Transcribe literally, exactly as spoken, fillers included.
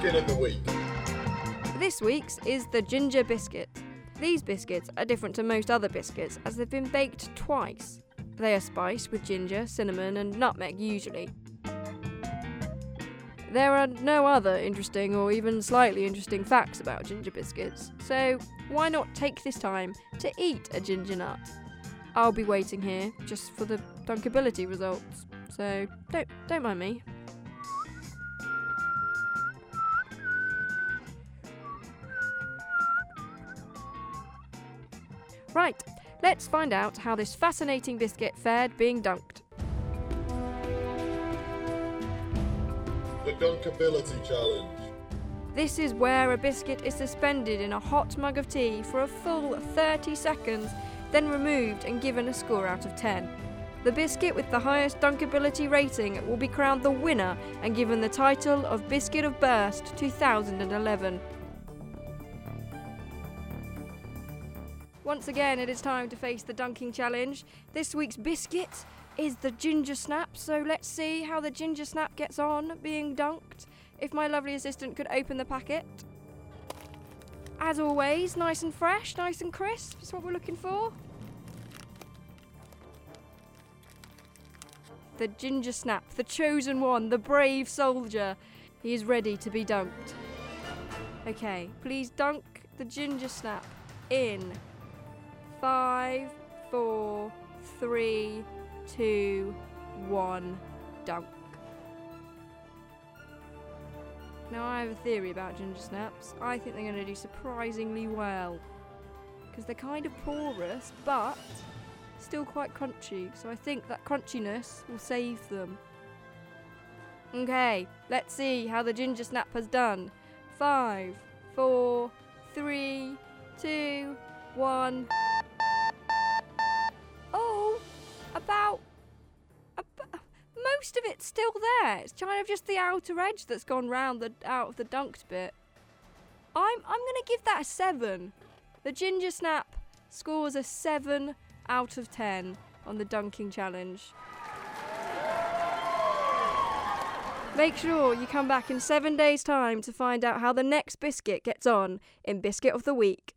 Biscuit of the Week. This week's is the ginger biscuit. These biscuits are different to most other biscuits as they've been baked twice. They are spiced with ginger, cinnamon and nutmeg usually. There are no other interesting or even slightly interesting facts about ginger biscuits, so why not take this time to eat a ginger nut? I'll be waiting here just for the dunkability results, so don't don't mind me. Right, let's find out how this fascinating biscuit fared being dunked. The Dunkability Challenge. This is where a biscuit is suspended in a hot mug of tea for a full thirty seconds, then removed and given a score out of ten. The biscuit with the highest dunkability rating will be crowned the winner and given the title of Biscuit of Burst two thousand eleven. Once again, it is time to face the dunking challenge. This week's biscuit is the ginger snap, so let's see how the ginger snap gets on being dunked. If my lovely assistant could open the packet. As always, nice and fresh, nice and crisp, is what we're looking for. The ginger snap, the chosen one, the brave soldier. He is ready to be dunked. Okay, please dunk the ginger snap in five, four, three, two, one, dunk. Now I have a theory about ginger snaps. I think they're going to do surprisingly well. Because they're kind of porous, but still quite crunchy. So I think that crunchiness will save them. Okay, let's see how the ginger snap has done. Five, four, three, two, one. Oh, about, about most of it's still there. It's kind of just the outer edge that's gone round the out of the dunked bit. I'm I'm gonna give that a seven. The ginger snap scores a seven out of ten on the dunking challenge. Make sure you come back in seven days' time to find out how the next biscuit gets on in Biscuit of the Week.